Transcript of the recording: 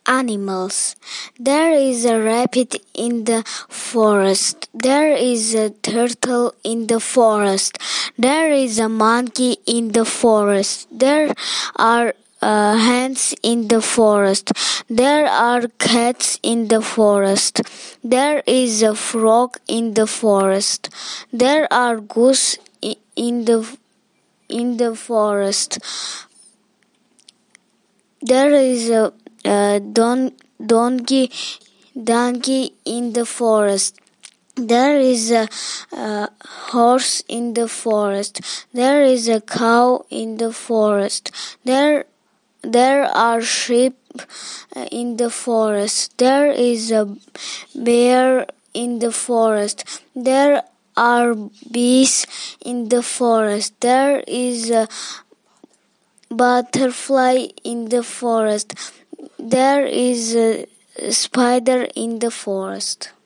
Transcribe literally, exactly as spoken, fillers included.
animals. There is a rabbit in the forest. There is a turtle in the forest. There is a monkey in the forest. There are uh, hens in the forest. There are cats in the forest. There is a frog in the forest. There are goose in the in the forest. There is a uh, don, donkey donkey in the forest. There is a uh, horse in the forest. There is a cow in the forest. There there are sheep in the forest. There is a bear in the forest. There are bees in the forest. There is a butterfly in the forest. There is a spider in the forest.